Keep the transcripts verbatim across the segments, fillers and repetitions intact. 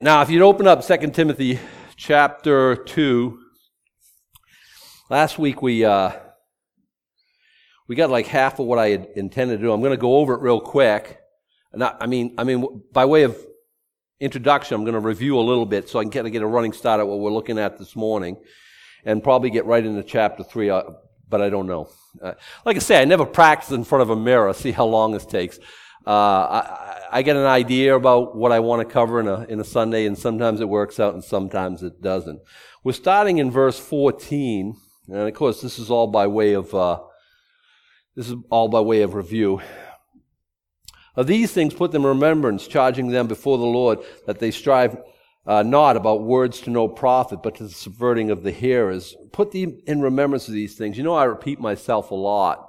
Now, if you'd open up Second Timothy chapter two, last week we uh, we got like half of what I had intended to do. I'm going to go over it real quick. Not, I mean, I mean, by way of introduction, I'm going to review a little bit so I can kind of get a running start at what we're looking at this morning, and probably get right into chapter three. Uh, but I don't know. Uh, like I say, I never practice in front of a mirror. See how long this takes. Uh, I, I get an idea about what I want to cover in a in a Sunday, and sometimes it works out, and sometimes it doesn't. We're starting in verse fourteen, and of course, this is all by way of uh, this is all by way of review. Of these things, put them in remembrance, charging them before the Lord that they strive uh, not about words to no profit, but to the subverting of the hearers. Put them in remembrance of these things. You know, I repeat myself a lot.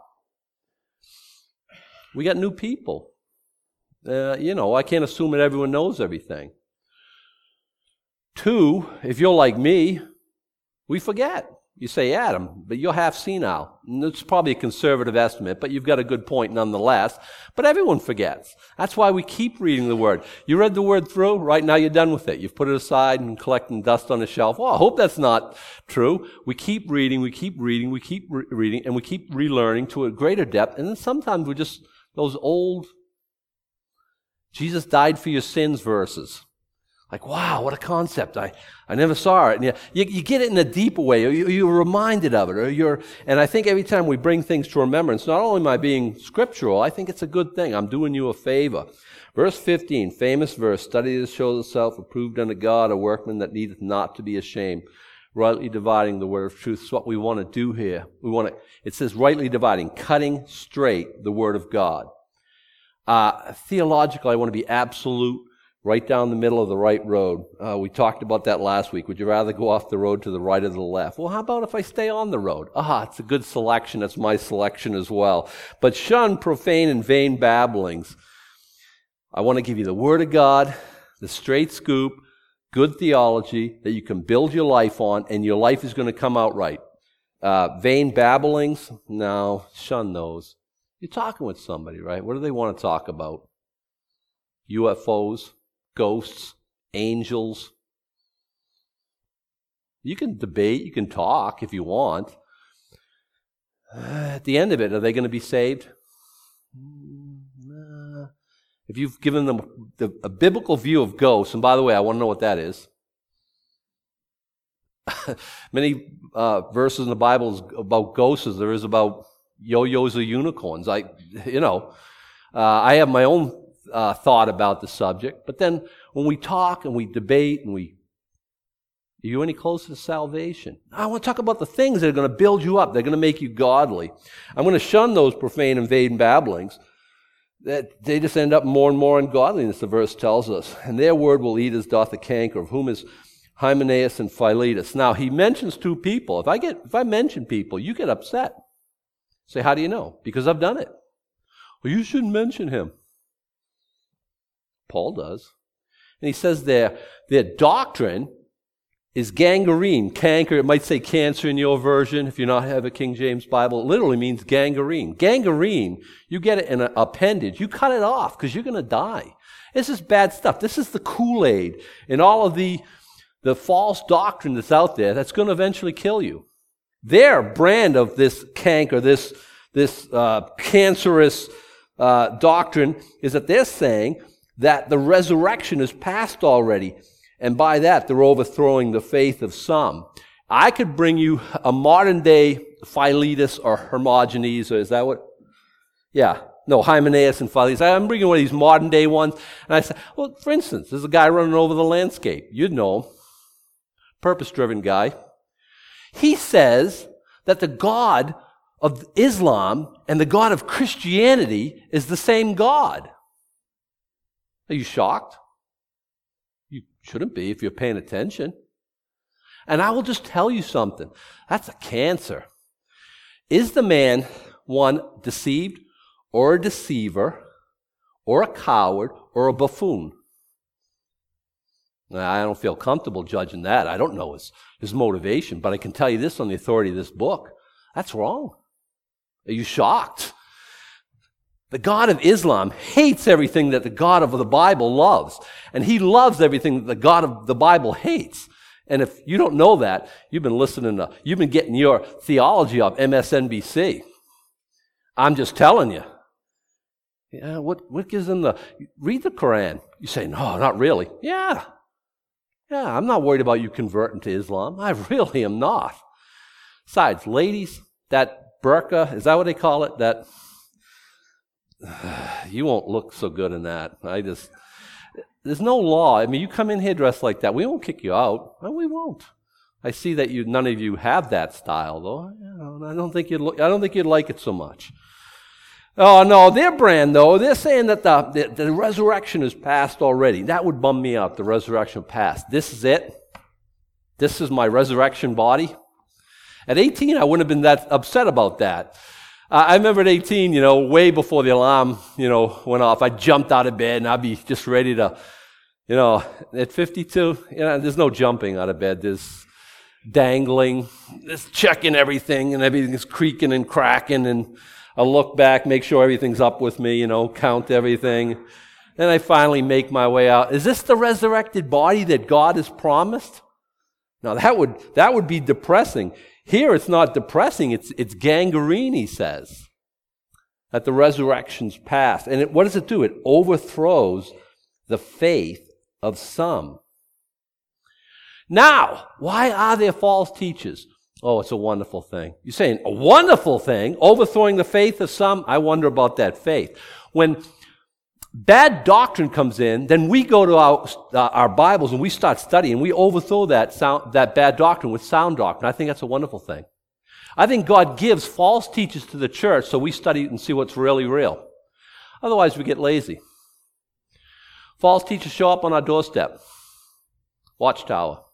We got new people. Uh, you know, I can't assume that everyone knows everything. Two, if you're like me, we forget. You say, Adam, but you're half senile. And it's probably a conservative estimate, but you've got a good point nonetheless. But everyone forgets. That's why we keep reading the Word. You read the Word through, right now you're done with it. You've put it aside and collecting dust on the shelf. Well, I hope that's not true. We keep reading, we keep reading, we keep re- reading, and we keep relearning to a greater depth. And then sometimes we're just those old Jesus died for your sins verses. Like, wow, what a concept. I, I never saw it. And you, you, you get it in a deeper way, or you, you're reminded of it. or you're. And I think every time we bring things to remembrance, not only am I being scriptural, I think it's a good thing. I'm doing you a favor. Verse fifteen, famous verse, study to show thyself approved unto God, a workman that needeth not to be ashamed, rightly dividing the word of truth. It's what we want to do here. We want to. It says rightly dividing, cutting straight the word of God. Uh, theologically, I want to be absolute, right down the middle of the right road. Uh, we talked about that last week. Would you rather go off the road to the right or the left? Well, how about if I stay on the road? Ah, it's a good selection. That's my selection as well. But shun profane and vain babblings. I want to give you the Word of God, the straight scoop, good theology that you can build your life on, and your life is going to come out right. Uh, vain babblings? No, shun those. You're talking with somebody, right? What do they want to talk about? U F Os, ghosts, angels. You can debate, you can talk if you want. Uh, at the end of it, are they going to be saved? Uh, if you've given them the, a biblical view of ghosts, and by the way, I want to know what that is. Many uh, verses in the Bible is about ghosts as there is about yo-yos or unicorns. I, you know, uh, I have my own uh, thought about the subject. But then when we talk and we debate and we, are you any closer to salvation? I want to talk about the things that are going to build you up. They're going to make you godly. I'm going to shun those profane and vain babblings. That they just end up more and more in godliness, the verse tells us. And their word will eat as doth the canker, of whom is Hymenaeus and Philetus. Now, he mentions two people. If I get, if I mention people, you get upset. Say, how do you know? Because I've done it. Well, you shouldn't mention him. Paul does. And he says their, their doctrine is gangrene, canker. It might say cancer in your version if you not have a King James Bible. It literally means gangrene. Gangrene, you get it in an appendage. You cut it off because you're going to die. This is bad stuff. This is the Kool-Aid in all of the, the false doctrine that's out there that's going to eventually kill you. Their brand of this canker, this, this uh, cancerous uh, doctrine is that they're saying that the resurrection is past already. And by that, they're overthrowing the faith of some. I could bring you a modern-day Philetus or Hermogenes, or is that what? Yeah. No, Hymenaeus and Philetus. I'm bringing one of these modern-day ones. And I say, well, for instance, there's a guy running over the landscape. You'd know him. Purpose-driven guy. He says that the God of Islam and the God of Christianity is the same God. Are you shocked? You shouldn't be if you're paying attention. And I will just tell you something. That's a cancer. Is the man, one, deceived or a deceiver or a coward or a buffoon? I don't feel comfortable judging that. I don't know his, his motivation, but I can tell you this on the authority of this book. That's wrong. Are you shocked? The God of Islam hates everything that the God of the Bible loves. And he loves everything that the God of the Bible hates. And if you don't know that, you've been listening to, you've been getting your theology off M S N B C. I'm just telling you. Yeah, what, what gives them the, read the Quran. You say, no, not really. Yeah. Yeah, I'm not worried about you converting to Islam. I really am not. Besides, ladies, that burqa, is that what they call it? That, you won't look so good in that. I just, there's no law. I mean, you come in here dressed like that, we won't kick you out. No, we won't. I see that you, none of you have that style, though. You know, I don't think you'd, I don't think you'd like it so much. Oh, no, their brand, though, they're saying that the, the, the resurrection is past already. That would bum me out, the resurrection past. This is it. This is my resurrection body. At eighteen, I wouldn't have been that upset about that. Uh, I remember at eighteen, you know, way before the alarm, you know, went off, I jumped out of bed and I'd be just ready to, you know, at fifty-two, you know, there's no jumping out of bed. There's dangling, there's checking everything, and everything's creaking and cracking, and I look back, make sure everything's up with me, you know, count everything. Then I finally make my way out. Is this the resurrected body that God has promised? Now that would that would be depressing. Here it's not depressing, it's it's gangrene, he says. That the resurrection's past. And it, what does it do? It overthrows the faith of some. Now, why are there false teachers? Oh, it's a wonderful thing. You're saying, a wonderful thing? Overthrowing the faith of some? I wonder about that faith. When bad doctrine comes in, then we go to our, uh, our Bibles and we start studying. We overthrow that sound, that bad doctrine with sound doctrine. I think that's a wonderful thing. I think God gives false teachers to the church so we study and see what's really real. Otherwise, we get lazy. False teachers show up on our doorstep. Watchtower.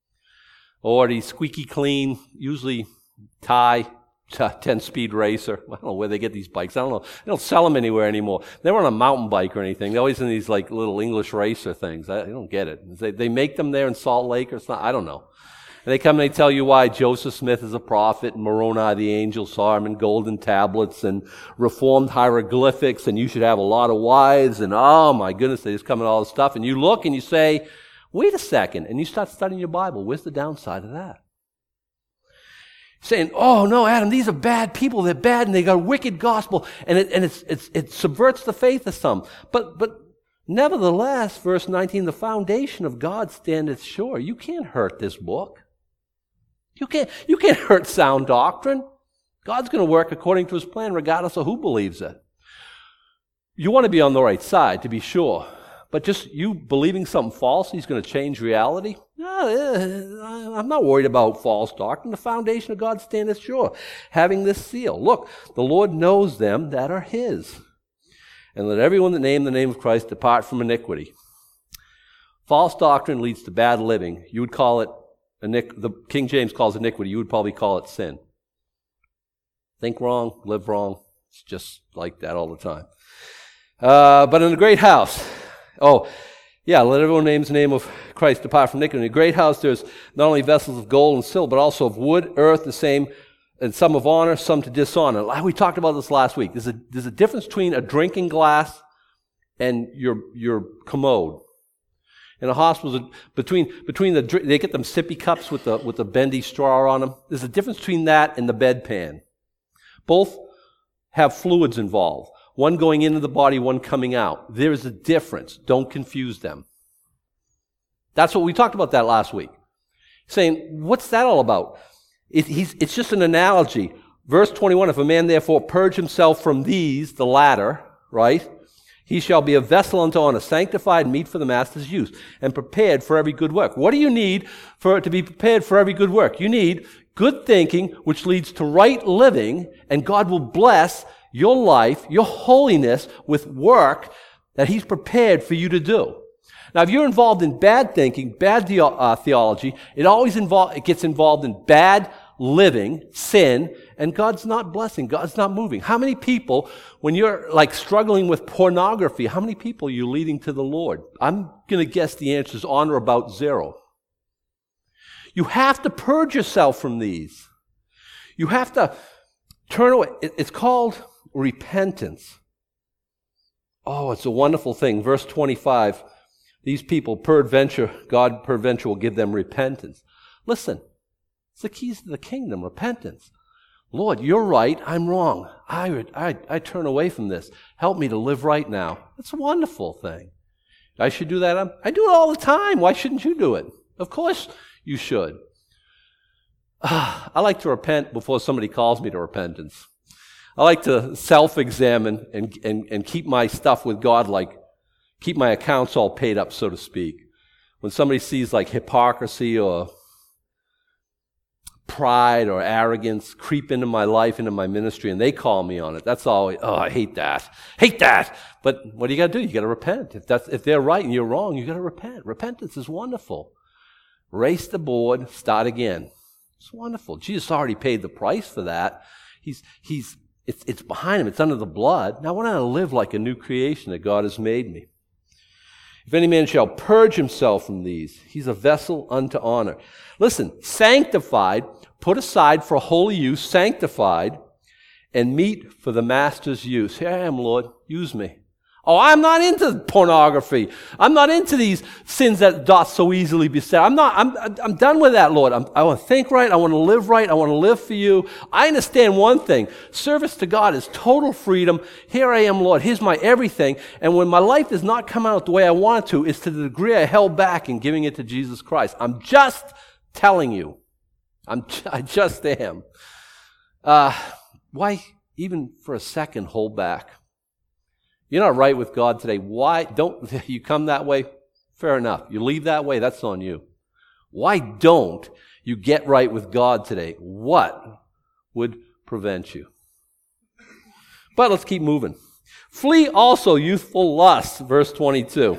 Or the squeaky clean, usually Thai, ten-speed racer. I don't know where they get these bikes. I don't know. They don't sell them anywhere anymore. They're on a mountain bike or anything. They're always in these like little English racer things. I, I don't get it. They, they make them there in Salt Lake or something. I don't know. And they come and they tell you why Joseph Smith is a prophet and Moroni the angel saw him in golden tablets and reformed hieroglyphics and you should have a lot of wives and oh my goodness, they just come in all this stuff. And you look and you say, wait a second, and you start studying your Bible. Where's the downside of that? Saying, oh no, Adam, these are bad people. They're bad and they got a wicked gospel, and it and it's, it's it subverts the faith of some. But but nevertheless, verse nineteen, the foundation of God standeth sure. You can't hurt this book. You can't you can't hurt sound doctrine. God's going to work according to his plan, regardless of who believes it. You want to be on the right side, to be sure. But just you believing something false, he's going to change reality? No, I'm not worried about false doctrine. The foundation of God standeth sure, having this seal. Look, the Lord knows them that are his. And let everyone that name the name of Christ depart from iniquity. False doctrine leads to bad living. You would call it, the King James calls iniquity, you would probably call it sin. Think wrong, live wrong. It's just like that all the time. Uh, but in a great house... Oh, yeah, let everyone name the name of Christ depart from iniquity. In a great house there's not only vessels of gold and silver, but also of wood, earth, the same, and some of honor, some to dishonor. We talked about this last week. There's a, there's a difference between a drinking glass and your your commode. In the hospitals, between between the they get them sippy cups with the with the bendy straw on them. There's a difference between that and the bedpan. Both have fluids involved. One going into the body, one coming out. There is a difference. Don't confuse them. That's what we talked about that last week. Saying, what's that all about? It, he's, it's just an analogy. Verse twenty-one, if a man therefore purge himself from these, the latter, right? He shall be a vessel unto honor, sanctified, meet for the master's use, and prepared for every good work. What do you need for it to be prepared for every good work? You need good thinking, which leads to right living, and God will bless your life, your holiness, with work that he's prepared for you to do. Now, if you're involved in bad thinking, bad the- uh, theology, it always involve, it gets involved in bad living, sin, and God's not blessing, God's not moving. How many people, when you're like struggling with pornography, how many people are you leading to the Lord? I'm going to guess the answer is on or about zero. You have to purge yourself from these. You have to turn away. It's called repentance. Oh, it's a wonderful thing. Verse twenty-five, these people, peradventure, God peradventure will give them repentance. Listen, it's the keys to the kingdom, repentance. Lord, you're right, I'm wrong. I, I, I turn away from this. Help me to live right now. It's a wonderful thing. I should do that. I do it all the time. Why shouldn't you do it? Of course you should. Uh, I like to repent before somebody calls me to repentance. I like to self-examine and, and, and keep my stuff with God, like keep my accounts all paid up, so to speak. When somebody sees like hypocrisy or pride or arrogance creep into my life, into my ministry, and they call me on it, that's always, oh, I hate that. Hate that! But what do you got to do? You got to repent. If that's if they're right and you're wrong, you got to repent. Repentance is wonderful. Race the board, start again. It's wonderful. Jesus already paid the price for that. He's he's it's it's behind him. It's under the blood. Now I want to live like a new creation that God has made me. If any man shall purge himself from these, he's a vessel unto honor. Listen, sanctified, put aside for holy use, sanctified, and meet for the master's use. Here I am, Lord, use me. Oh, I'm not into pornography. I'm not into these sins that doth so easily beset. I'm not, I'm, I'm done with that, Lord. I'm, I want to think right. I want to live right. I want to live for you. I understand one thing. Service to God is total freedom. Here I am, Lord. Here's my everything. And when my life does not come out the way I want it to, it's to the degree I held back in giving it to Jesus Christ. I'm just telling you. I'm, I just am. Uh, why even for a second hold back? You're not right with God today. Why don't you come that way? Fair enough. You leave that way, that's on you. Why don't you get right with God today? What would prevent you? But let's keep moving. Flee also youthful lusts, verse twenty-two.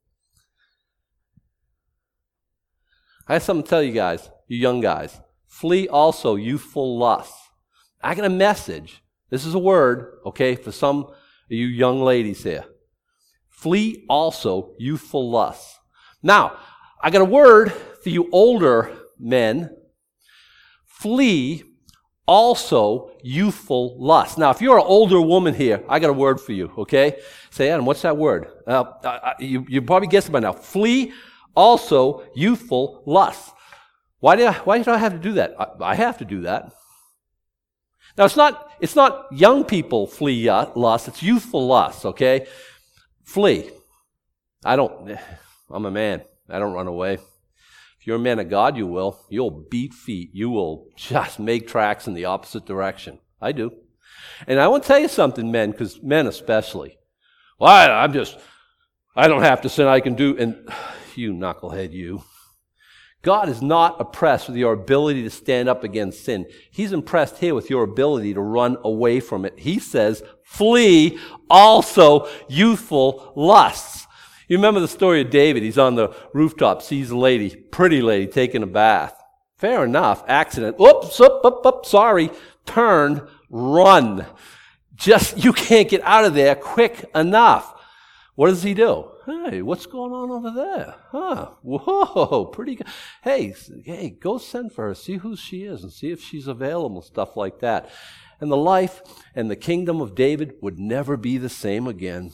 I have something to tell you guys, you young guys. Flee also youthful lusts. I got a message. This is a word, okay, for some you young ladies here. Flee also youthful lusts. Now, I got a word for you older men. Flee also youthful lusts. Now, if you're an older woman here, I got a word for you, okay? Say, Adam, what's that word? Uh, uh, you, you probably guessed it by now. Flee also youthful lusts. Why do I, why do I have to do that? I, I have to do that. Now, it's not it's not young people flee lust, it's youthful lust, okay? Flee. I don't, I'm a man. I don't run away. If you're a man of God, you will. You'll beat feet. You will just make tracks in the opposite direction. I do. And I want to tell you something, men, because men especially. Well, I, I'm just, I don't have to sin, I can do, and you knucklehead, you. God is not impressed with your ability to stand up against sin. He's impressed here with your ability to run away from it. He says, flee also youthful lusts. You remember the story of David. He's on the rooftop, sees a lady, pretty lady, taking a bath. Fair enough, accident. Oops, up, up, up, sorry. Turn, run. Just, you can't get out of there quick enough. What does he do? Hey, what's going on over there? Huh? Whoa, pretty good. Hey, hey, go send for her. See who she is and see if she's available, stuff like that. And the life and the kingdom of David would never be the same again.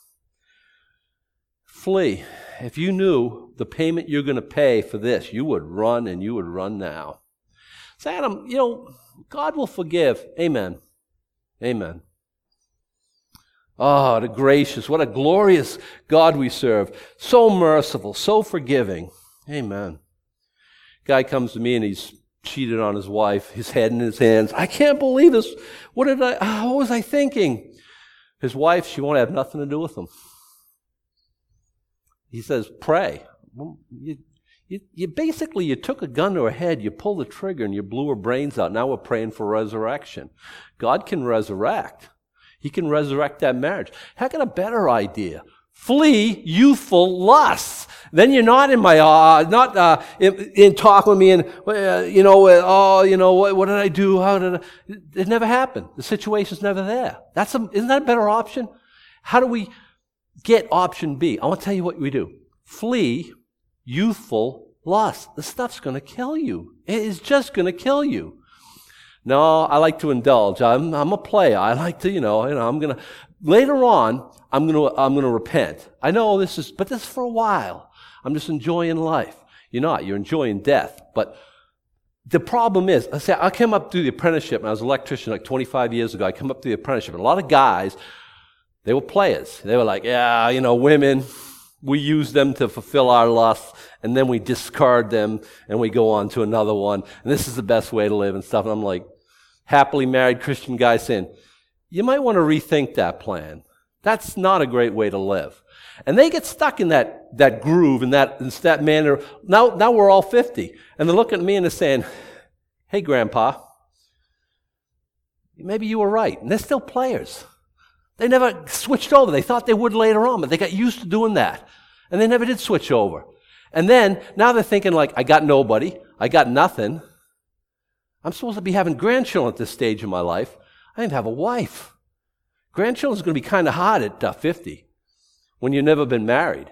Flee. If you knew the payment you're going to pay for this, you would run and you would run now. Say, Adam, you know, God will forgive. Amen. Amen. Oh, the gracious, what a glorious God we serve. So merciful, so forgiving. Amen. Guy comes to me and he's cheated on his wife, his head in his hands. I can't believe this. What did I, what was I thinking? His wife, she won't have nothing to do with him. He says, pray. Well, you, you, you basically, you took a gun to her head, you pulled the trigger and you blew her brains out. Now we're praying for resurrection. God can resurrect. He can resurrect that marriage. How got a better idea? Flee youthful lusts. Then you're not in my, uh, not uh, in, in talk with me and, uh, you know, uh, oh, you know, what, what did I do? How did I? It never happened. The situation's never there. That's a, isn't that a better option? How do we get option B? I want to tell you what we do. Flee youthful lust. This stuff's going to kill you. It is just going to kill you. No, I like to indulge. I'm I'm a player. I like to, you know, you know, I'm going to later on, I'm going to I'm going to repent. I know this is, but this is for a while. I'm just enjoying life. You're not. You're enjoying death. But the problem is, I say I came up through the apprenticeship, and I was an electrician like twenty-five years ago. I came up through the apprenticeship, and a lot of guys, they were players. They were like, yeah, you know, women, we use them to fulfill our lusts, and then we discard them, and we go on to another one, and this is the best way to live and stuff. And I'm like, happily married Christian guy saying, you might want to rethink that plan. That's not a great way to live. And they get stuck in that, that groove and that, in that manner. Now, now we're all fifty. And they're looking at me and they're saying, hey, Grandpa, maybe you were right. And they're still players. They never switched over. They thought they would later on, but they got used to doing that. And they never did switch over. And then, now they're thinking like, I got nobody. I got nothing. I'm supposed to be having grandchildren at this stage of my life. I didn't have a wife. Grandchildren's going to be kind of hard at uh, fifty when you've never been married.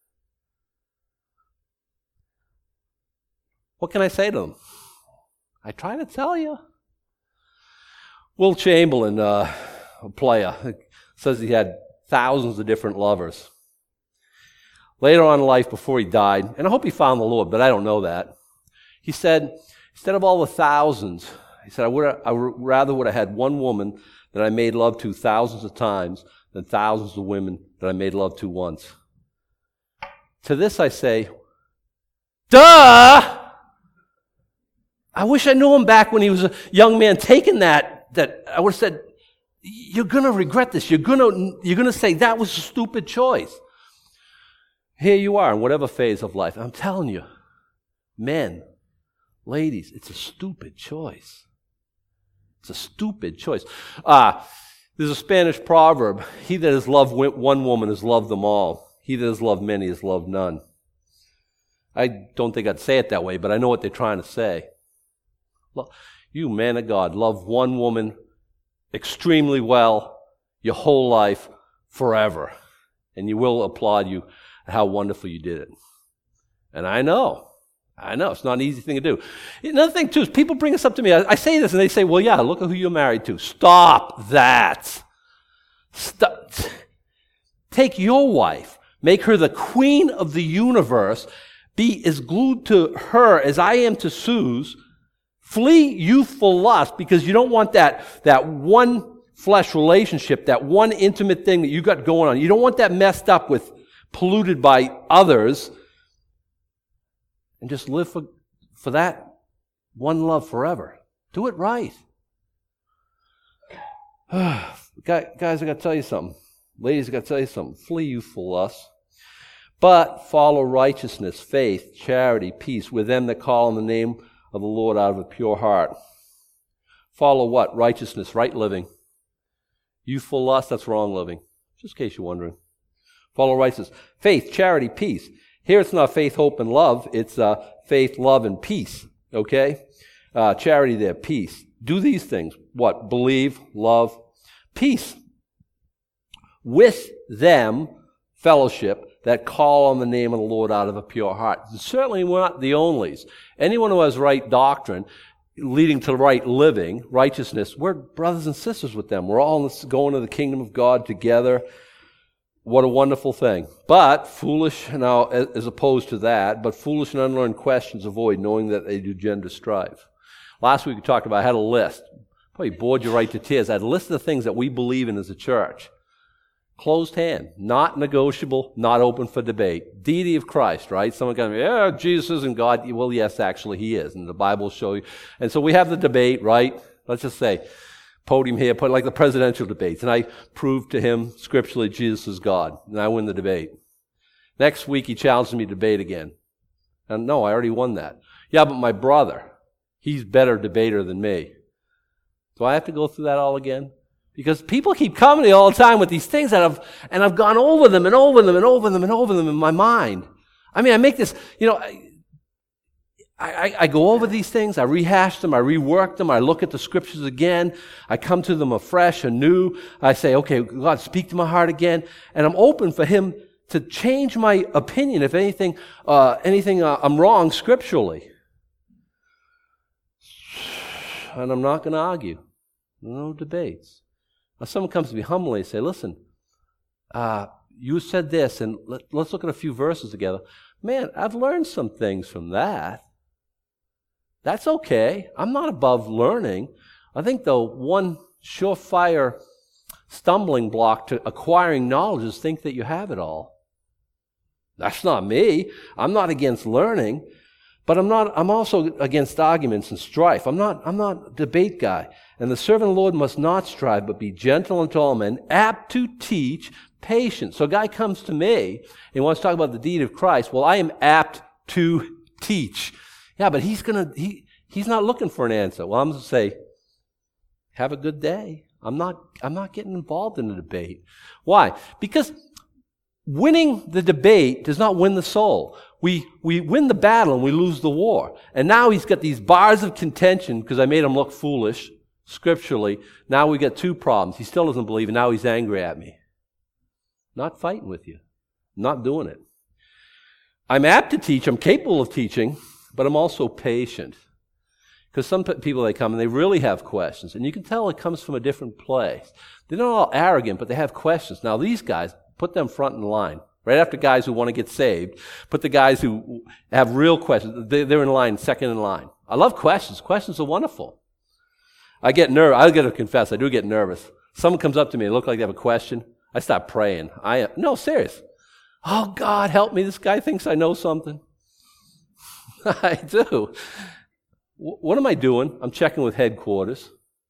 What can I say to them? I try to tell you. Will Chamberlain, uh, a player, says he had thousands of different lovers. Later on in life, before he died, and I hope he found the Lord, but I don't know that, he said, instead of all the thousands, he said, I would I rather would have had one woman that I made love to thousands of times than thousands of women that I made love to once. To this I say, duh! I wish I knew him back when he was a young man taking that, that I would have said, you're going to regret this. You're going to you're going to say that was a stupid choice. Here you are in whatever phase of life. I'm telling you, men, ladies, it's a stupid choice. It's a stupid choice. Uh, there's a Spanish proverb, he that has loved one woman has loved them all. He that has loved many has loved none. I don't think I'd say it that way, but I know what they're trying to say. You, man of God, love one woman extremely well your whole life forever. And you will applaud you at how wonderful you did it. And I know. I know, it's not an easy thing to do. Another thing, too, is people bring this up to me. I, I say this, and they say, well, yeah, look at who you're married to. Stop that. Stop. Take your wife. Make her the queen of the universe. Be as glued to her as I am to Sue's. Flee youthful lust because you don't want that, that one flesh relationship, that one intimate thing that you got going on. You don't want that messed up with, polluted by others. And just live for, for that one love forever. Do it right. Guys, I got to tell you something. Ladies, I got to tell you something. Flee youthful lust. But follow righteousness, faith, charity, peace with them that call on the name of the Lord out of a pure heart. Follow what? Righteousness, right living. Youthful lust, that's wrong living. Just in case you're wondering. Follow righteousness. Faith, charity, peace. Here it's not faith, hope, and love. It's uh, faith, love, and peace. Okay? Uh, charity there, peace. Do these things. What? Believe, love, peace. With them, fellowship, that call on the name of the Lord out of a pure heart. And certainly we're not the onlys. Anyone who has right doctrine, leading to right living, righteousness, we're brothers and sisters with them. We're all going to the kingdom of God together. What a wonderful thing. But foolish, now as opposed to that, but foolish and unlearned questions avoid, knowing that they do gender strive. Last week we talked about, I had a list. Probably bored you right to tears. I had a list of the things that we believe in as a church. Closed hand, not negotiable, not open for debate. Deity of Christ, right? Someone can be, yeah, Jesus isn't God. Well, yes, actually he is, and the Bible will show you. And so we have the debate, right? Let's just say, podium here, put like the presidential debates, and I prove to him scripturally Jesus is God, and I win the debate. Next week he challenges me to debate again. And no, I already won that. Yeah, but my brother, he's better debater than me. Do I have to go through that all again? Because people keep coming to me all the time with these things that I've, and I've gone over them and over them and over them and over them in my mind. I mean, I make this, you know, I, I, I go over these things, I rehash them, I rework them, I look at the scriptures again, I come to them afresh, anew. I say, okay, God, speak to my heart again, and I'm open for Him to change my opinion if anything, uh, anything uh, I'm wrong scripturally. And I'm not going to argue. No debates. Now, someone comes to me humbly and say, listen, uh, you said this, and let, let's look at a few verses together. Man, I've learned some things from that. That's okay. I'm not above learning. I think the one surefire stumbling block to acquiring knowledge is think that you have it all. That's not me. I'm not against learning, but I'm not. I'm also against arguments and strife. I'm not. I'm not a debate guy. And the servant of the Lord must not strive, but be gentle unto all men, apt to teach, patient. So a guy comes to me and he wants to talk about the deed of Christ. Well, I am apt to teach. Yeah, but he's gonna. He he's not looking for an answer. Well, I'm going to say, have a good day. I'm not. I'm not getting involved in the debate. Why? Because winning the debate does not win the soul. We we win the battle and we lose the war. And now he's got these bars of contention because I made him look foolish scripturally. Now we got two problems. He still doesn't believe, and now he's angry at me. Not fighting with you. Not doing it. I'm apt to teach. I'm capable of teaching, but I'm also patient. Because some people, they come and they really have questions. And you can tell it comes from a different place. They're not all arrogant, but they have questions. Now these guys, put them front in line. Right after guys who want to get saved, put the guys who have real questions. They're in line, second in line. I love questions. Questions are wonderful. I get nervous. I got to confess, I do get nervous. Someone comes up to me and look like they have a question. I start praying. I no, serious. Oh, God, help me. This guy thinks I know something. I do. What am I doing? I'm checking with headquarters.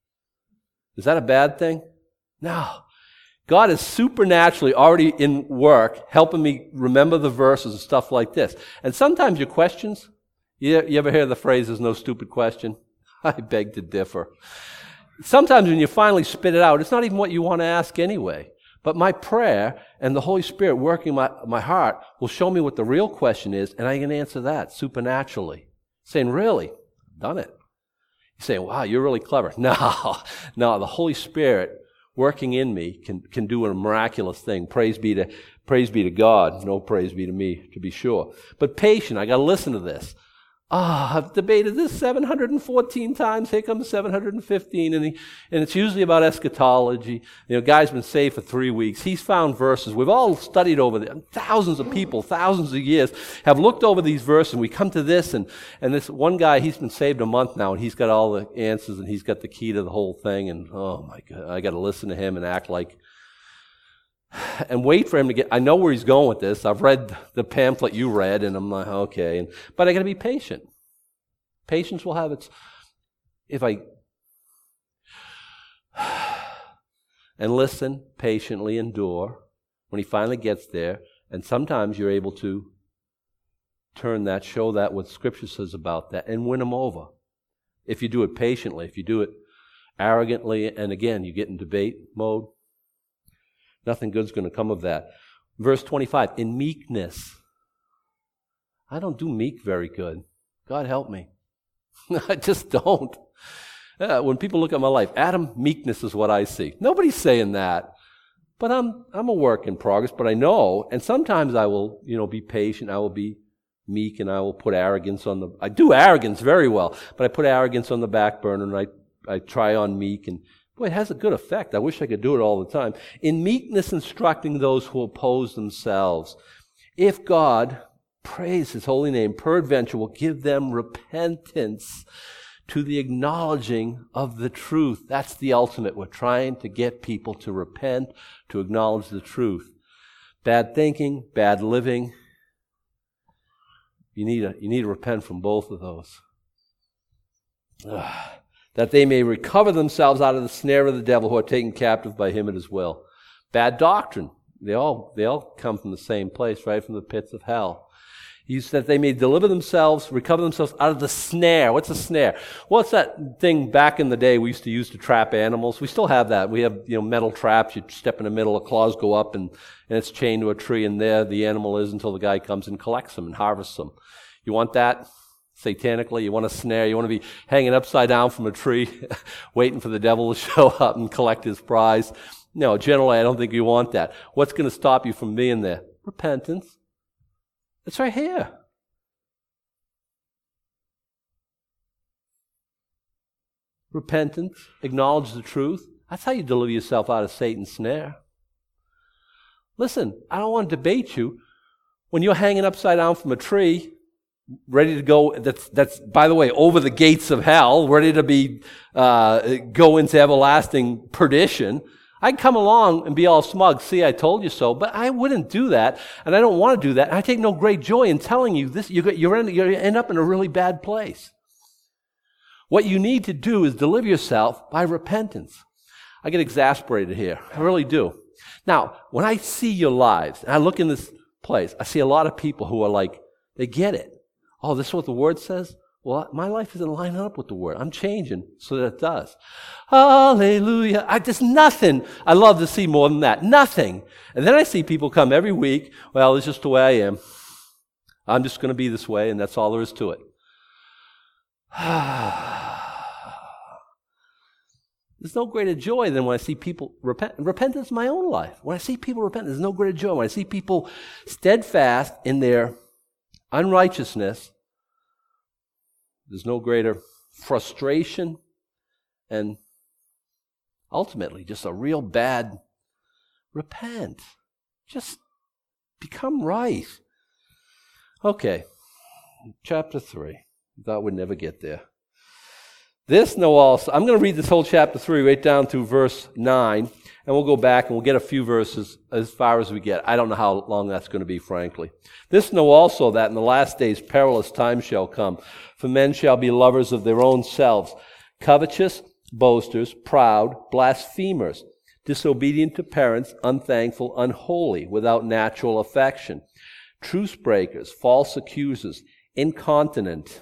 Is that a bad thing? No. God is supernaturally already in work, helping me remember the verses and stuff like this. And sometimes your questions, you, you ever hear the phrase, there's no stupid question? I beg to differ. Sometimes when you finally spit it out, it's not even what you want to ask anyway. But my prayer and the Holy Spirit working my, my heart will show me what the real question is, and I can answer that supernaturally. Saying, really? I've done it. You're saying, wow, you're really clever. No, no, the Holy Spirit working in me can, can do a miraculous thing. Praise be to praise be to God. No praise be to me, to be sure. But patient, I got to listen to this. Ah, oh, I've debated this seven hundred fourteen times. Here comes seven hundred fifteen, and he, and it's usually about eschatology. You know, guy's been saved for three weeks. He's found verses. We've all studied over them. Thousands of people, thousands of years have looked over these verses, and we come to this, and, and this one guy, he's been saved a month now, and he's got all the answers, and he's got the key to the whole thing, and oh my God, I got to listen to him and act like, and wait for him to get, I know where he's going with this. I've read the pamphlet you read, and I'm like, okay. And, but I got to be patient. Patience will have its, if I, and listen, patiently endure, when he finally gets there, and sometimes you're able to turn that, show that what Scripture says about that, and win him over. If you do it patiently, if you do it arrogantly, and again, you get in debate mode, nothing good's going to come of that. Verse twenty-five, in meekness. I don't do meek very good. God help me. I just don't. Uh, when people look at my life, Adam, meekness is what I see. Nobody's saying that. But I'm I'm a work in progress, but I know, and sometimes I will, you know, be patient, I will be meek, and I will put arrogance on the, I do arrogance very well, but I put arrogance on the back burner, and I, I try on meek, and boy, it has a good effect. I wish I could do it all the time. In meekness instructing those who oppose themselves. If God, praise His holy name, peradventure will give them repentance to the acknowledging of the truth. That's the ultimate. We're trying to get people to repent, to acknowledge the truth. Bad thinking, bad living. You need to, you need to repent from both of those. Ugh. That they may recover themselves out of the snare of the devil, who are taken captive by him at his will. Bad doctrine. They all they all come from the same place, right? From the pits of hell. He said that they may deliver themselves, recover themselves out of the snare. What's a snare? Well, it's that thing back in the day we used to use to trap animals. We still have that. We have, you know, metal traps. You step in the middle, the claws go up, and, and it's chained to a tree, and there the animal is until the guy comes and collects them and harvests them. You want that? Satanically, you want a snare, you want to be hanging upside down from a tree, waiting for the devil to show up and collect his prize. No, generally, I don't think you want that. What's going to stop you from being there? Repentance. It's right here. Repentance, acknowledge the truth. That's how you deliver yourself out of Satan's snare. Listen, I don't want to debate you. When you're hanging upside down from a tree, ready to go, that's, that's by the way, over the gates of hell, ready to be uh, go into everlasting perdition, I'd come along and be all smug, see, I told you so, but I wouldn't do that, and I don't want to do that, and I take no great joy in telling you this. You're, you're, end, you end up in a really bad place. What you need to do is deliver yourself by repentance. I get exasperated here. I really do. Now, when I see your lives, and I look in this place, I see a lot of people who are like, they get it. Oh, this is what the Word says? Well, my life isn't lining up with the Word. I'm changing so that it does. Hallelujah. I, there's nothing I love to see more than that. Nothing. And then I see people come every week, well, it's just the way I am. I'm just going to be this way, and that's all there is to it. There's no greater joy than when I see people repent. Repentance in my own life. When I see people repent, there's no greater joy. When I see people steadfast in their unrighteousness, there's no greater frustration and ultimately just a real bad repent. Just become right. Okay, chapter three. Thought we'd never get there. This know also, I'm going to read this whole chapter three right down to verse nine, and we'll go back and we'll get a few verses as far as we get. I don't know how long that's going to be, frankly. This know also that in the last days perilous times shall come, for men shall be lovers of their own selves, covetous, boasters, proud, blasphemers, disobedient to parents, unthankful, unholy, without natural affection, truce breakers, false accusers, incontinent.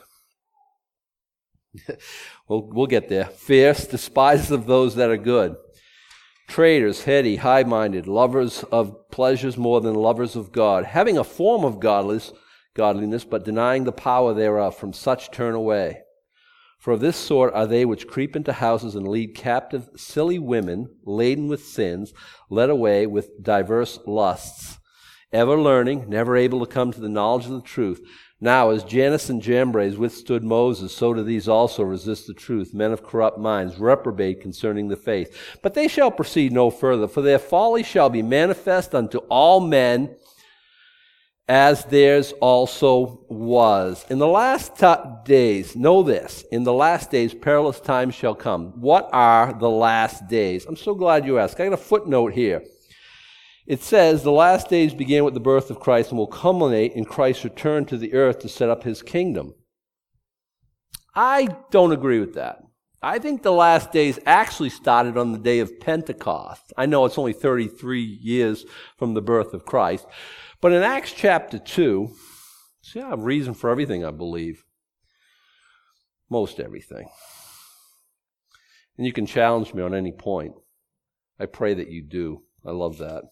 we'll, we'll get there. Fierce, despisers of those that are good. Traitors, heady, high-minded, lovers of pleasures more than lovers of God, having a form of godliness, godliness, but denying the power thereof. From such turn away. For of this sort are they which creep into houses and lead captive silly women, laden with sins, led away with diverse lusts, ever learning, never able to come to the knowledge of the truth. Now, as Jannes and Jambres withstood Moses, so do these also resist the truth, men of corrupt minds, reprobate concerning the faith. But they shall proceed no further, for their folly shall be manifest unto all men, as theirs also was. In the last t- days, know this, in the last days perilous times shall come. What are the last days? I'm so glad you asked. I got a footnote here. It says the last days began with the birth of Christ and will culminate in Christ's return to the earth to set up his kingdom. I don't agree with that. I think the last days actually started on the day of Pentecost. I know it's only thirty-three years from the birth of Christ. But in Acts chapter two, see, I have reason for everything, I believe. Most everything. And you can challenge me on any point. I pray that you do. I love that.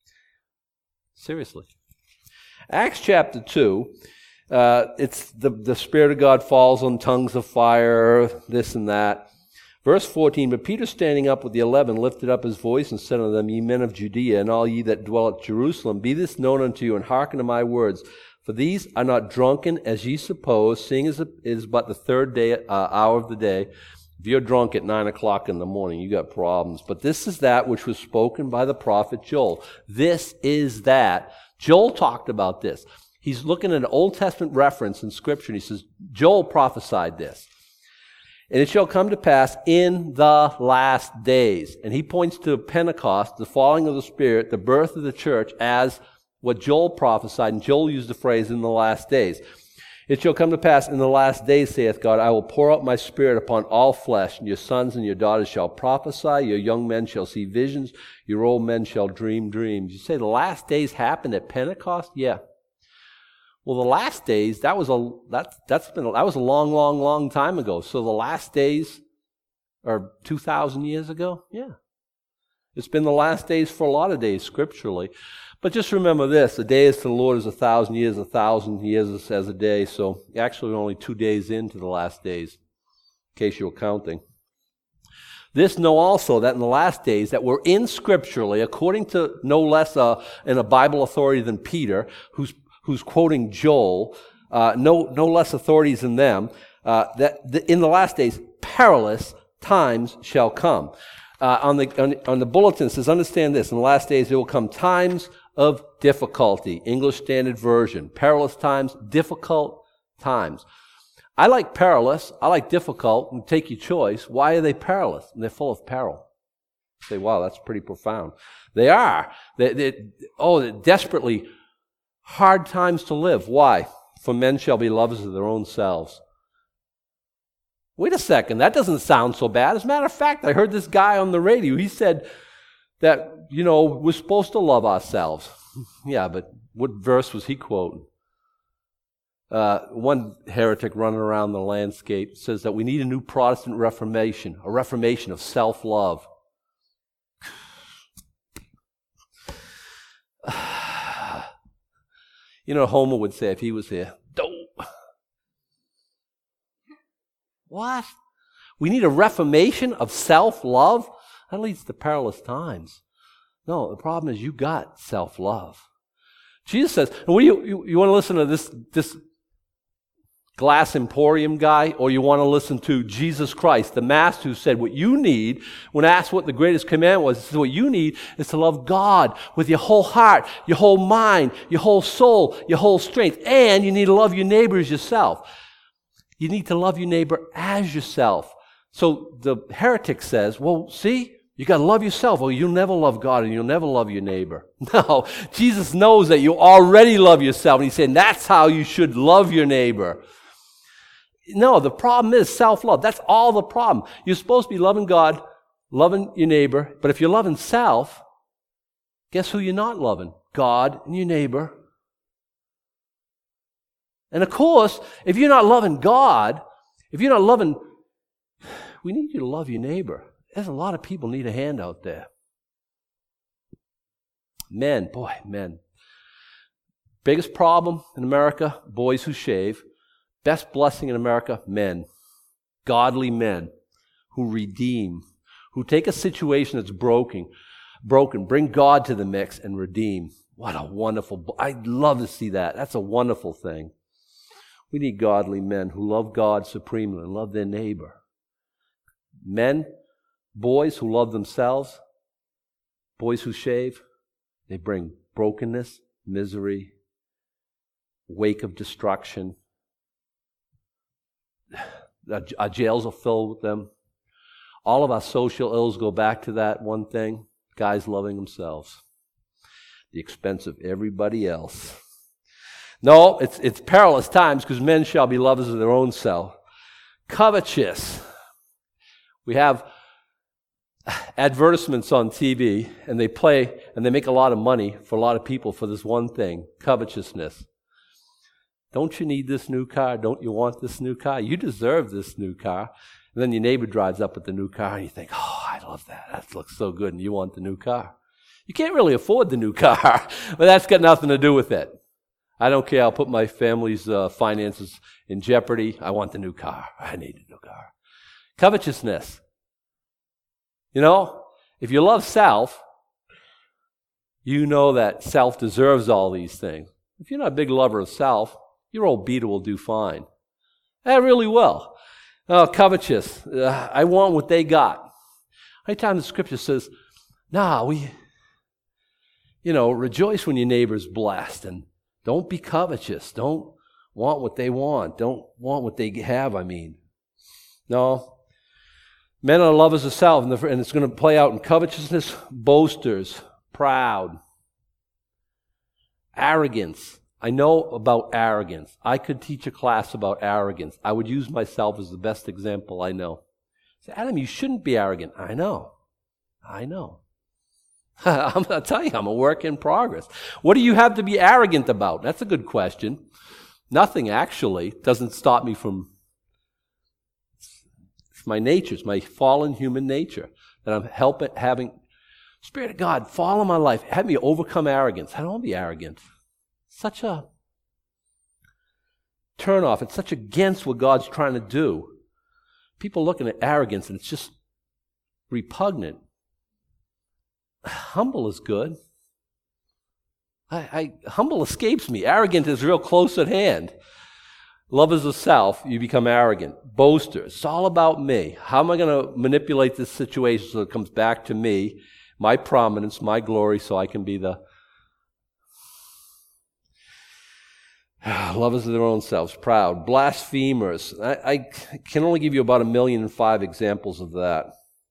Seriously. Acts chapter two, uh, it's the, the Spirit of God falls on tongues of fire, this and that. Verse fourteen, but Peter standing up with the eleven lifted up his voice and said unto them, Ye men of Judea, and all ye that dwell at Jerusalem, be this known unto you, and hearken to my words. For these are not drunken, as ye suppose, seeing as it is but the third day, uh, hour of the day. If you're drunk at nine o'clock in the morning, you got problems. But this is that which was spoken by the prophet Joel. This is that. Joel talked about this. He's looking at an Old Testament reference in Scripture, and he says, Joel prophesied this. And it shall come to pass in the last days. And he points to Pentecost, the falling of the Spirit, the birth of the church, as what Joel prophesied. And Joel used the phrase, in the last days. It shall come to pass in the last days, saith God, I will pour out my Spirit upon all flesh, and your sons and your daughters shall prophesy, your young men shall see visions, your old men shall dream dreams. You say the last days happened at Pentecost? Yeah. Well, the last days, that was a that that's been that was a long, long, long time ago. So the last days are two thousand years ago? Yeah. It's been the last days for a lot of days scripturally. But just remember this, a day is to the Lord as a thousand years, a thousand years is as a day. So actually we're only two days into the last days, in case you're counting. This know also that in the last days that we're in scripturally, according to no less a, in a Bible authority than Peter, who's who's quoting Joel, uh, no no less authorities than them, uh, that the, in the last days perilous times shall come. Uh, on the on, on the bulletin it says, understand this, in the last days there will come times of difficulty. English Standard Version. Perilous times, difficult times. I like perilous. I like difficult. And take your choice. Why are they perilous? And they're full of peril. You say, wow, that's pretty profound. They are. They, they, oh, they're desperately hard times to live. Why? For men shall be lovers of their own selves. Wait a second. That doesn't sound so bad. As a matter of fact, I heard this guy on the radio. He said that, you know, we're supposed to love ourselves. Yeah, but what verse was he quoting? Uh, one heretic running around the landscape says that we need a new Protestant Reformation, a reformation of self-love. You know, Homer would say if he was here, "Dope." What? We need a reformation of self-love? That leads to perilous times. No, the problem is you got self-love. Jesus says, and what do you, you, you want to listen to this, this Glass Emporium guy, or you want to listen to Jesus Christ, the Master, who said what you need, when asked what the greatest commandment was, he said what you need is to love God with your whole heart, your whole mind, your whole soul, your whole strength, and you need to love your neighbor as yourself. You need to love your neighbor as yourself. So the heretic says, well, see, you got to love yourself, or you'll never love God and you'll never love your neighbor. No, Jesus knows that you already love yourself, and he's saying that's how you should love your neighbor. No, the problem is self-love. That's all the problem. You're supposed to be loving God, loving your neighbor, but if you're loving self, guess who you're not loving? God and your neighbor. And of course, if you're not loving God, if you're not loving, we need you to love your neighbor. There's a lot of people need a hand out there. Men, boy, men. Biggest problem in America, boys who shave. Best blessing in America, men. Godly men who redeem, who take a situation that's broken, broken, bring God to the mix and redeem. What a wonderful, I'd love to see that. That's a wonderful thing. We need godly men who love God supremely and love their neighbor. Men, boys who love themselves, boys who shave, they bring brokenness, misery, wake of destruction. Our jails are filled with them. All of our social ills go back to that one thing, guys loving themselves at the expense of everybody else. No, it's it's perilous times because men shall be lovers of their own self. Covetous. We have advertisements on T V, and they play, and they make a lot of money for a lot of people for this one thing, covetousness. Don't you need this new car? Don't you want this new car? You deserve this new car. And then your neighbor drives up with the new car, and you think, oh, I love that. That looks so good, and you want the new car. You can't really afford the new car, but that's got nothing to do with it. I don't care. I'll put my family's uh, finances in jeopardy. I want the new car. I need a new car. Covetousness. You know, if you love self, you know that self deserves all these things. If you're not a big lover of self, your old Beta will do fine. That really will. Oh, covetous. Uh, I want what they got. Every time the scripture says, nah, we, you know, rejoice when your neighbor's blessed, and don't be covetous. Don't want what they want. Don't want what they have, I mean. No. Men are lovers of self, and it's going to play out in covetousness, boasters, proud, arrogance. I know about arrogance. I could teach a class about arrogance. I would use myself as the best example I know. Say, Adam, you shouldn't be arrogant. I know. I know. I'm going to tell you, I'm a work in progress. What do you have to be arrogant about? That's a good question. Nothing, actually. Doesn't stop me from... It's my nature. It's my fallen human nature that I'm helping, having... Spirit of God, fall in my life. Have me overcome arrogance. I don't want to be arrogant. Such a turnoff. It's such against what God's trying to do. People looking at arrogance, and it's just repugnant. Humble is good. I, I humble escapes me. Arrogant is real close at hand. Lovers of self, you become arrogant. Boasters. It's all about me. How am I going to manipulate this situation so it comes back to me, my prominence, my glory, so I can be the Lovers of their own selves, proud, blasphemers. I, I can only give you about a million and five examples of that.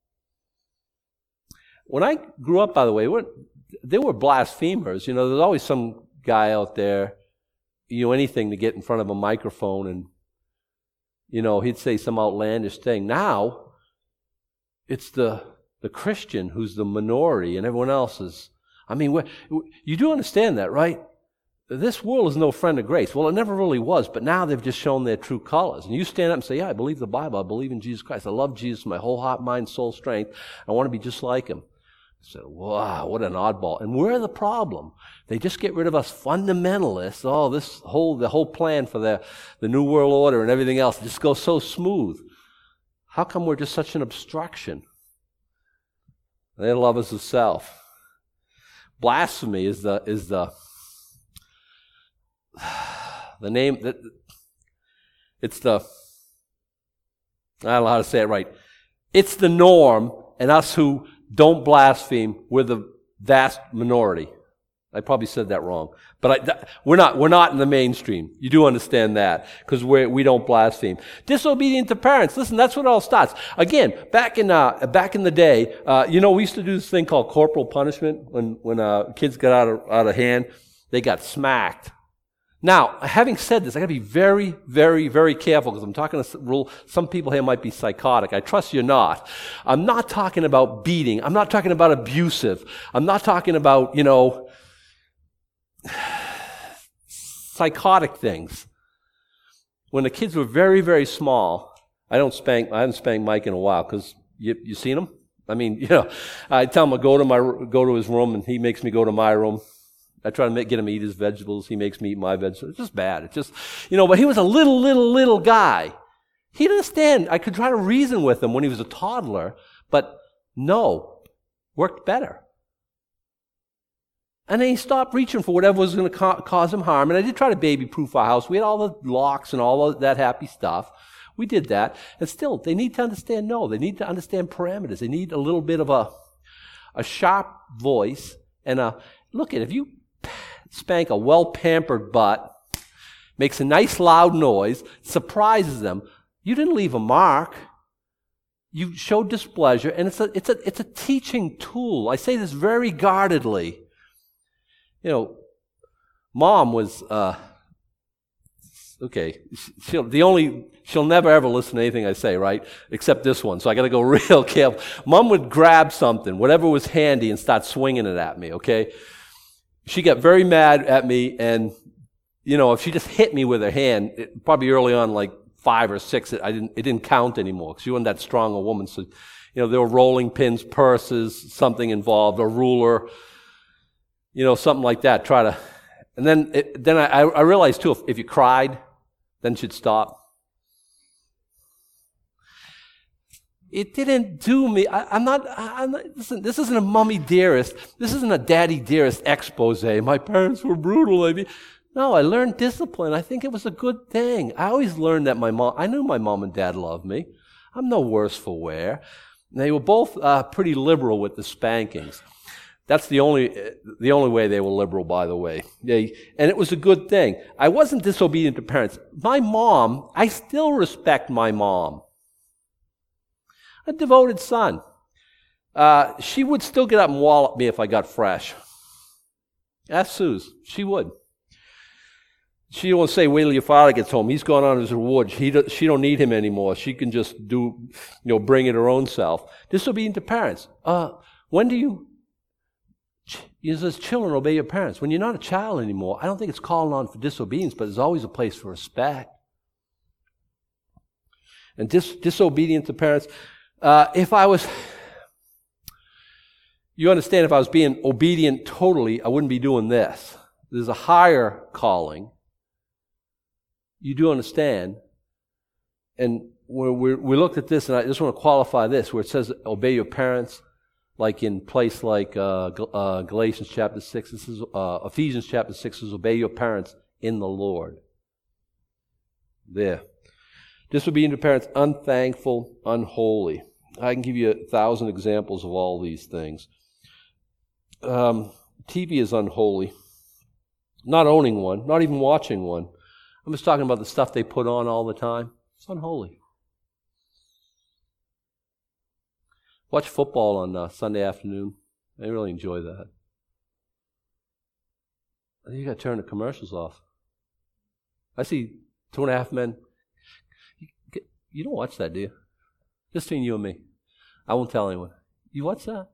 When I grew up, by the way, there were blasphemers. You know, there's always some guy out there, you know, anything to get in front of a microphone and, you know, he'd say some outlandish thing. Now, it's the the Christian who's the minority and everyone else is, I mean, we're, you do understand that, right? This world is no friend of grace. Well, it never really was, but now they've just shown their true colors. And you stand up and say, yeah, I believe the Bible. I believe in Jesus Christ. I love Jesus with my whole heart, mind, soul, strength. I want to be just like him. So, wow, what an oddball. And we're the problem. They just get rid of us fundamentalists. Oh, this whole, the whole plan for the, the New World Order and everything else just goes so smooth. How come we're just such an obstruction? They're lovers of self. Blasphemy is the, is the, the name, that it's the, I don't know how to say it right. It's the norm, and us who don't blaspheme, we're the vast minority. I probably said that wrong, but I, that, we're not. We're not in the mainstream. You do understand that because we we don't blaspheme. Disobedient to parents. Listen, that's what it all starts. Again, back in uh, back in the day, uh, you know, we used to do this thing called corporal punishment when when uh, kids got out of out of hand, they got smacked. Now, having said this, I got to be very, very, very careful because I'm talking to rule. Some people here might be psychotic. I trust you're not. I'm not talking about beating. I'm not talking about abusive. I'm not talking about, you know, psychotic things. When the kids were very, very small, I don't spank. I haven't spanked Mike in a while because you you seen him. I mean, you know, I tell him to go to my go to his room, and he makes me go to my room. I try to make, get him to eat his vegetables. He makes me eat my vegetables. It's just bad. It's just, you know, but he was a little, little, little guy. He didn't understand. I could try to reason with him when he was a toddler, but no, worked better. And then he stopped reaching for whatever was going to ca- cause him harm. And I did try to baby-proof our house. We had all the locks and all of that happy stuff. We did that. And still, they need to understand no. They need to understand parameters. They need a little bit of a, a sharp voice and a, look at, if you spank a well-pampered butt, makes a nice loud noise, surprises them, you didn't leave a mark. You showed displeasure, and it's a it's a it's a teaching tool. I say this very guardedly. You know, Mom was uh, okay. She'll the only she'll never ever listen to anything I say, right? Except this one. So I got to go real careful. Mom would grab something, whatever was handy, and start swinging it at me. Okay. She got very mad at me, and, you know, if she just hit me with her hand, it, probably early on, like five or six, it, I didn't, it didn't count anymore because she wasn't that strong a woman. So, you know, there were rolling pins, purses, something involved, a ruler, you know, something like that. Try to, and then, it, then I, I realized too, if, if you cried, then she'd stop. It didn't do me. I, I'm not, I'm not, listen, this isn't a mommy dearest. This isn't a daddy dearest expose. My parents were brutal. I mean, no, I learned discipline. I think it was a good thing. I always learned that my mom, I knew my mom and dad loved me. I'm no worse for wear. They were both uh, pretty liberal with the spankings. That's the only, the only way they were liberal, by the way. They, and it was a good thing. I wasn't disobedient to parents. My mom, I still respect my mom. A devoted son. Uh, she would still get up and wallop me if I got fresh. Ask Suze. She would. She won't say, wait till your father gets home. He's gone on his reward. He do, she don't need him anymore. She can just do, you know, bring it her own self. Disobedient to parents. Uh, when do you, you know, as children, obey your parents? When you're not a child anymore, I don't think it's calling on for disobedience, but there's always a place for respect. And dis, disobedient to parents. Uh, if I was, you understand, if I was being obedient totally, I wouldn't be doing this. There's a higher calling. You do understand. And we we looked at this, and I just want to qualify this, where it says obey your parents, like in place like uh, uh, Galatians chapter six. This is uh, Ephesians chapter six says obey your parents in the Lord. There. Disobedient to parents, unthankful, unholy. I can give you a thousand examples of all these things. Um, T V is unholy. Not owning one, not even watching one. I'm just talking about the stuff they put on all the time. It's unholy. Watch football on uh, Sunday afternoon. I really enjoy that. I think you got to turn the commercials off. I see Two and a Half Men. You, you don't watch that, do you? Just between you and me. I won't tell anyone. You watch that?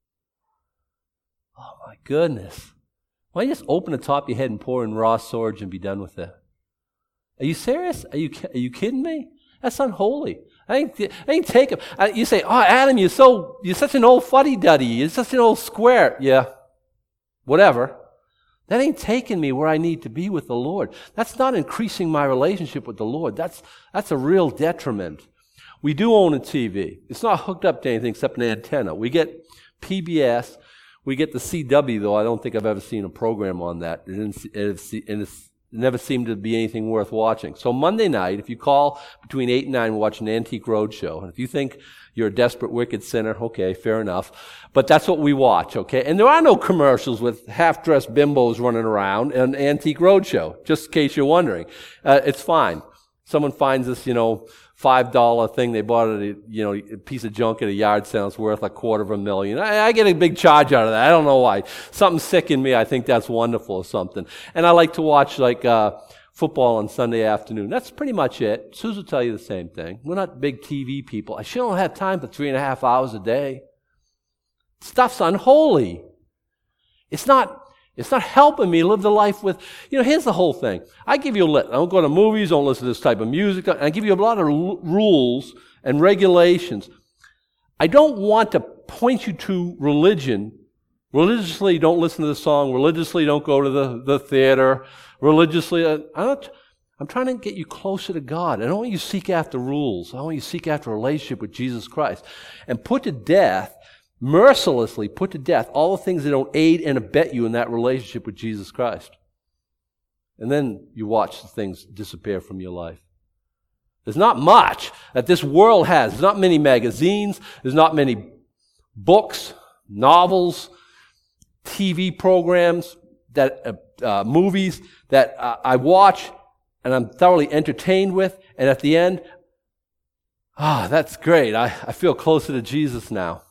Oh my goodness. Why don't you just open the top of your head and pour in raw swords and be done with it? Are you serious? Are you are you kidding me? That's unholy. I ain't, I ain't take it. You say, oh, Adam, you're so you're such an old fuddy-duddy. You're such an old square. Yeah, whatever. That ain't taking me where I need to be with the Lord. That's not increasing my relationship with the Lord. That's that's a real detriment. We do own a T V. It's not hooked up to anything except an antenna. We get P B S. We get the C W, though. I don't think I've ever seen a program on that. It didn't, it, it, it never seemed to be anything worth watching. So Monday night, if you call between eight and nine, watch an Antique Roadshow. And if you think you're a desperate, wicked sinner, okay, fair enough. But that's what we watch, okay? And there are no commercials with half-dressed bimbos running around in Antique Roadshow, just in case you're wondering. Uh, it's fine. Someone finds this, you know, five dollar thing they bought at a, you know, a piece of junk at a yard sale. It's worth a quarter of a million. I, I get a big charge out of that. I don't know why. Something sick in me. I think that's wonderful or something. And I like to watch like uh, football on Sunday afternoon. That's pretty much it. Susan will tell you the same thing. We're not big T V people. I sure don't have time for three and a half hours a day. Stuff's unholy. It's not. It's not helping me live the life with, you know, here's the whole thing. I give you a list. I don't go to movies, don't listen to this type of music. I give you a lot of l- rules and regulations. I don't want to point you to religion. Religiously, don't listen to the song. Religiously, don't go to the, the theater. Religiously, I, I'm, not, I'm trying to get you closer to God. I don't want you to seek after rules. I want you to seek after a relationship with Jesus Christ. And put to death mercilessly put to death all the things that don't aid and abet you in that relationship with Jesus Christ. And then you watch the things disappear from your life. There's not much that this world has. There's not many magazines. There's not many books, novels, T V programs, that uh, uh, movies that uh, I watch and I'm thoroughly entertained with. And at the end, ah, oh, that's great. I, I feel closer to Jesus now.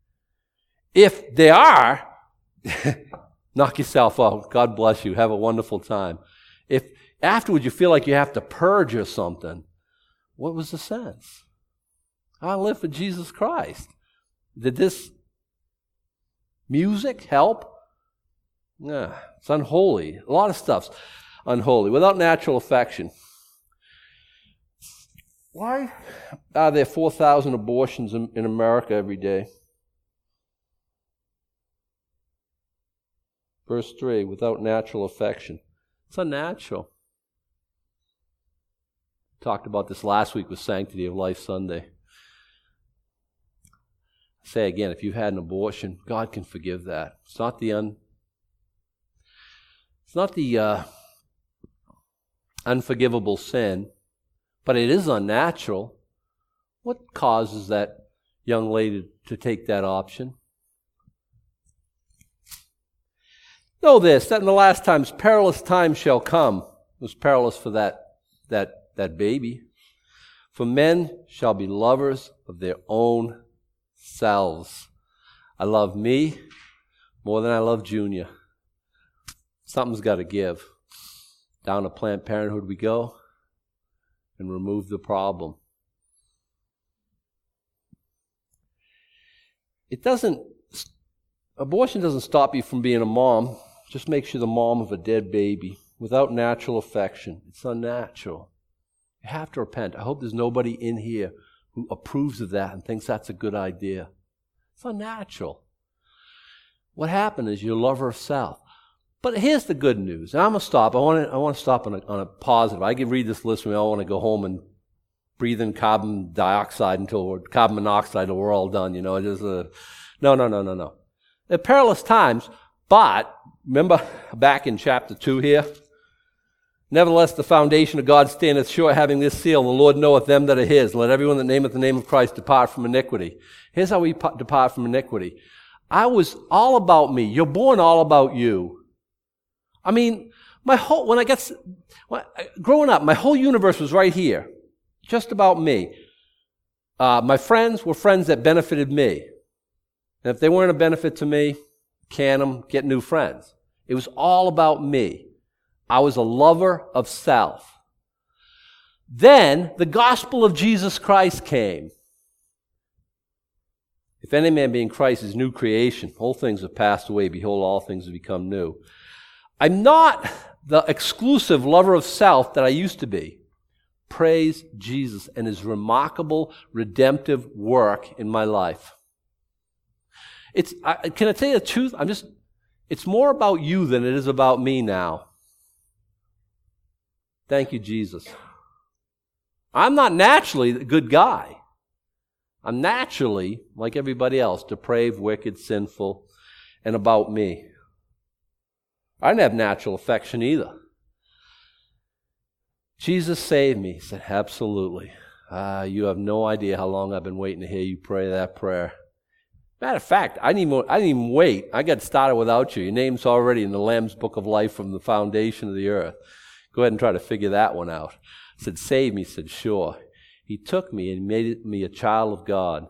If they are, knock yourself out. God bless you. Have a wonderful time. If afterwards you feel like you have to purge or something, what was the sense? I live for Jesus Christ. Did this music help? Nah, it's unholy. A lot of stuff's unholy. Without natural affection. Why are there four thousand abortions in, in America every day? Verse three, without natural affection. It's unnatural. Talked about this last week with Sanctity of Life Sunday. Say again, if you've had an abortion, God can forgive that. It's not the un, it's not the uh, unforgivable sin, but it is unnatural. What causes that young lady to take that option? Know this, that in the last times, perilous times shall come. It was perilous for that, that, that baby. For men shall be lovers of their own selves. I love me more than I love Junior. Something's got to give. Down to Planned Parenthood we go and remove the problem. It doesn't, abortion doesn't stop you from being a mom. Just makes you the mom of a dead baby without natural affection. It's unnatural. You have to repent. I hope there's nobody in here who approves of that and thinks that's a good idea. It's unnatural. What happened is you're a lover of self. But here's the good news. And I'm going to stop. I want to, I want to stop on a, on a positive. I could read this list and we all want to go home and breathe in carbon dioxide until we're, carbon monoxide until we're all done. You know, it is a, no, no, no, no, no. They're perilous times, but remember back in chapter two here? Nevertheless, the foundation of God standeth sure, having this seal, the Lord knoweth them that are his. Let everyone that nameth the name of Christ depart from iniquity. Here's how we depart from iniquity. I was all about me. You're born all about you. I mean, My whole, when I got, when, growing up, my whole universe was right here. Just about me. Uh, my friends were friends that benefited me. And if they weren't a benefit to me, can them, get new friends. It was all about me. I was a lover of self. Then the gospel of Jesus Christ came. If any man be in Christ is new creation. Old things have passed away. Behold, all things have become new. I'm not the exclusive lover of self that I used to be. Praise Jesus and His remarkable redemptive work in my life. It's, I, can I tell you the truth? I'm just, it's more about you than it is about me now. Thank you, Jesus. I'm not naturally a good guy. I'm naturally, like everybody else, depraved, wicked, sinful, and about me. I didn't have natural affection either. Jesus saved me. He said, absolutely. Ah, you have no idea how long I've been waiting to hear you pray that prayer. Matter of fact, I didn't even, I didn't even wait. I got started without you. Your name's already in the Lamb's Book of Life from the foundation of the earth. Go ahead and try to figure that one out. I said, save me. He said, sure. He took me and made me a child of God.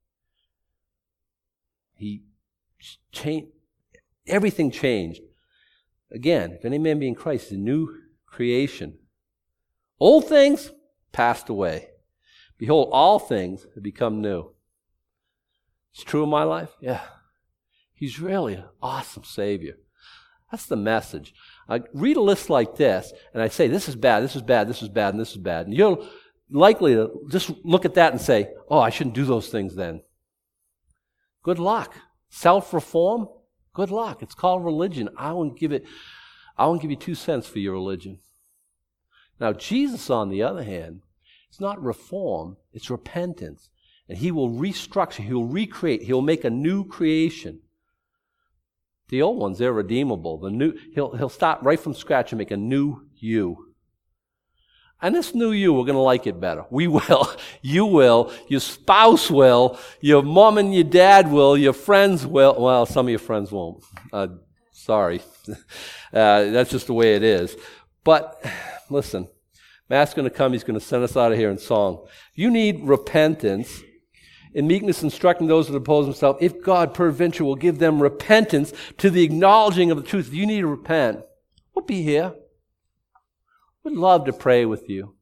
He changed, everything changed. Again, if any man be in Christ, is a new creation. Old things passed away. Behold, all things have become new. It's true in my life? Yeah. He's really an awesome Savior. That's the message. I read a list like this, and I say, this is bad, this is bad, this is bad, and this is bad. And you're likely to just look at that and say, oh, I shouldn't do those things then. Good luck. Self-reform? Good luck. It's called religion. I won't give it, I won't give you two cents for your religion. Now, Jesus, on the other hand, it's not reform, it's repentance. And He will restructure, He will recreate, He will make a new creation. The old ones, they're redeemable. The new, he'll, he'll start right from scratch and make a new you. And this new you, we're going to like it better. We will. You will. Your spouse will. Your mom and your dad will. Your friends will. Well, some of your friends won't. Uh, sorry. uh, that's just the way it is. But listen, Matt's going to come. He's going to send us out of here in song. You need repentance. In meekness instructing those that oppose themselves, if God peradventure will give them repentance to the acknowledging of the truth. If you need to repent, we'll be here. We'd love to pray with you.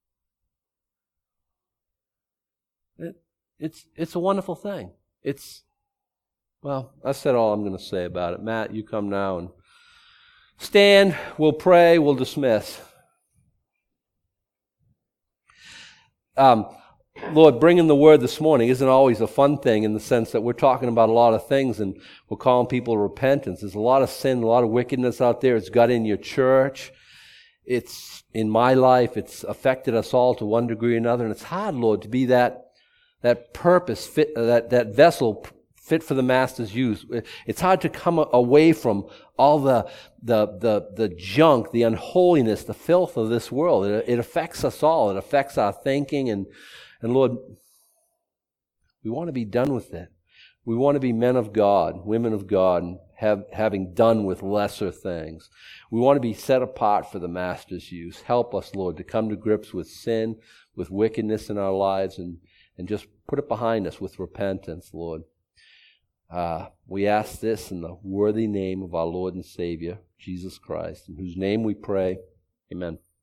It, it's, it's a wonderful thing. It's, well, I said all I'm going to say about it. Matt, you come now and stand. We'll pray. We'll dismiss. Um, Lord, bringing the word this morning isn't always a fun thing in the sense that we're talking about a lot of things and we're calling people to repentance. There's a lot of sin, a lot of wickedness out there. It's got in your church. It's in my life. It's affected us all to one degree or another. And it's hard, Lord, to be that that purpose, fit, uh, that, that vessel fit for the Master's use. It's hard to come away from all the the the, the junk, the unholiness, the filth of this world. It, it affects us all. It affects our thinking. And, and Lord, we want to be done with it. We want to be men of God, women of God, and have, having done with lesser things. We want to be set apart for the Master's use. Help us, Lord, to come to grips with sin, with wickedness in our lives, and, and just put it behind us with repentance, Lord. Uh, we ask this in the worthy name of our Lord and Savior, Jesus Christ, in whose name we pray. Amen.